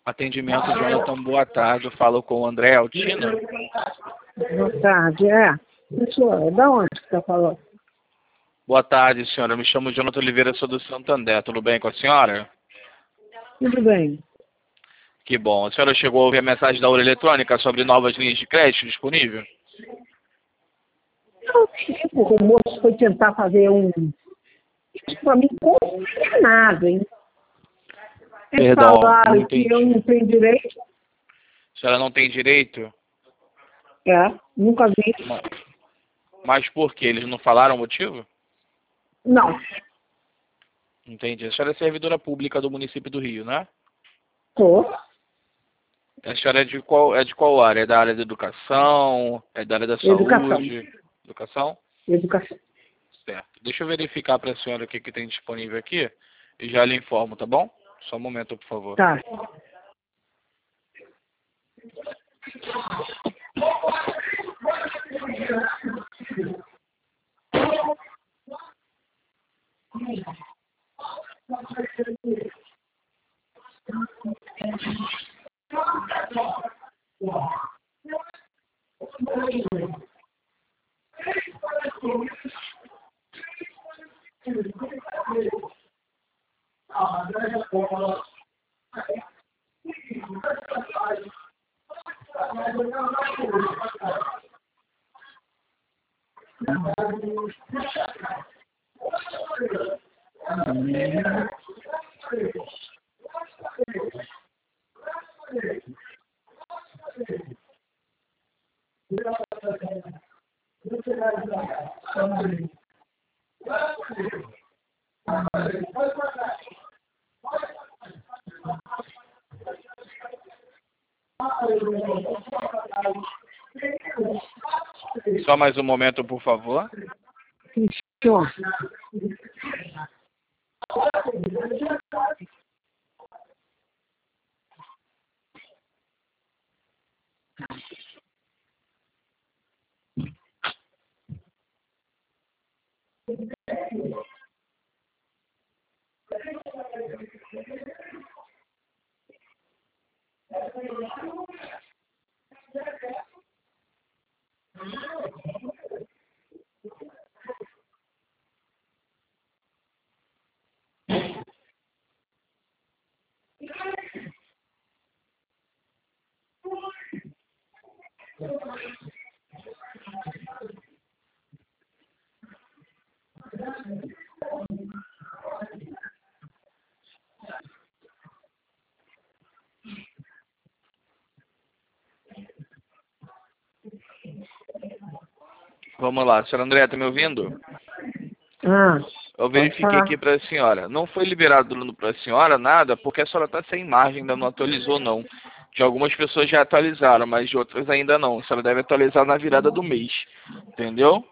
Atendimento Jonathan, boa tarde. Eu falo com o André Altina. Boa tarde, senhora, da onde que está falando? Boa tarde, senhora. Eu me chamo Jonathan Oliveira, sou do Santander. Tudo bem com a senhora? Tudo bem. Que bom. A senhora chegou a ouvir a mensagem da Ouro Eletrônica sobre novas linhas de crédito disponíveis? Não, tipo, o moço foi tentar fazer isso para mim combinado, hein? Eles Perdão, não falaram que entendi. eu não tenho direito. A senhora não tem direito? Nunca vi. Mas por quê? Eles não falaram o motivo? Não, Entendi. A senhora é servidora pública do município do Rio, né? tô. A senhora é de qual área? É da área da educação? É da área da Educação. saúde? Educação? Educação. Certo. Deixa eu verificar para a senhora o que tem disponível aqui e já lhe informo, tá bom? Só um momento, por favor. Tá. Só mais um momento, por favor. Sim, senhor. Vamos lá. Senhora André, tá me ouvindo? Eu verifiquei aqui para a senhora. Não foi liberado para a senhora nada porque a senhora está sem margem, ainda não atualizou não. De algumas pessoas já atualizaram, mas de outras ainda não. A senhora deve atualizar na virada do mês. Entendeu?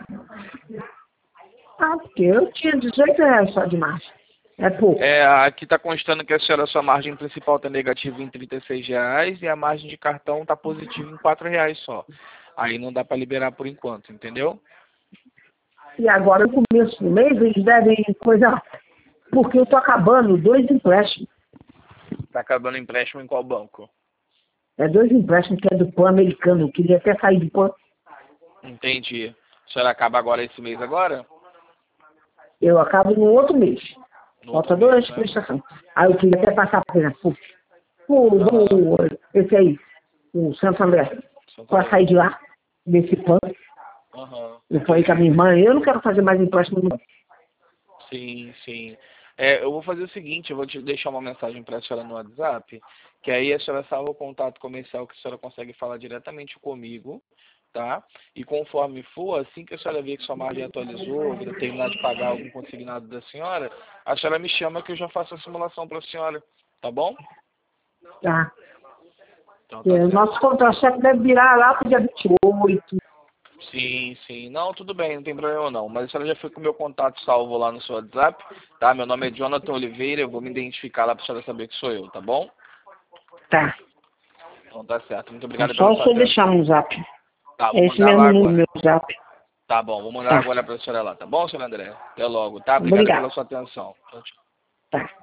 Porque eu tinha R$18 só de margem. É pouco. Aqui está constando que a sua margem principal está negativa em R$36 e a margem de cartão está positiva em R$4 só. Aí não dá para liberar por enquanto, entendeu? E agora, no começo do mês, eles devem coisa... Porque eu tô acabando 2 empréstimos. Está acabando o empréstimo em qual banco? 2 empréstimos que é do PAN americano. Eu queria até sair do PAN. Entendi. A senhora acaba agora esse mês agora? Eu acabo no outro mês. No Falta outro 2 mês, né? prestações. Aí eu queria até passar, por exemplo, esse aí, o Santo André, para sair de lá, desse PAN. Eu falei com a minha irmã, eu não quero fazer mais empréstimo. Não. Sim, sim. Eu vou fazer o seguinte, eu vou te deixar uma mensagem para a senhora no WhatsApp, que aí a senhora salva o contato comercial que a senhora consegue falar diretamente comigo, tá? E conforme for, assim que a senhora ver que sua margem atualizou, que terminar de pagar algum consignado da senhora, a senhora me chama que eu já faço a simulação para a senhora, tá bom? Tá. Então, tá certo. Nosso contra-cheque deve virar lá pro dia 28. Sim, sim. Não, tudo bem, não tem problema não. Mas a senhora já foi com o meu contato salvo lá no seu WhatsApp, tá? Meu nome é Jonathan Oliveira, eu vou me identificar lá para a senhora saber que sou eu, tá bom? Tá. Então tá certo. Muito obrigado Só pela o sua senhor atenção. deixar no zap. Tá, vou É esse mandar lá mesmo número, agora. meu zap. Tá bom, vou mandar Tá. agora para a senhora lá, tá bom, senhora André? Até logo, tá? Obrigado Obrigado. pela sua atenção. Tchau, tchau. Tá.